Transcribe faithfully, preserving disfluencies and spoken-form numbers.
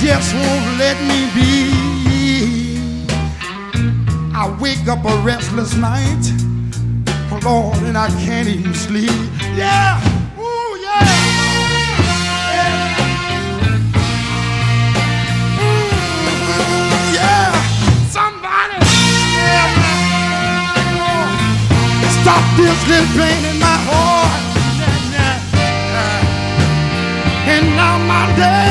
just won't let me be. I wake up a restless night, oh Lord, and I can't even sleep. Yeah, ooh yeah, yeah. Ooh, yeah. Somebody, yeah. Stop this little pain in my heart, yeah, yeah. And now my day.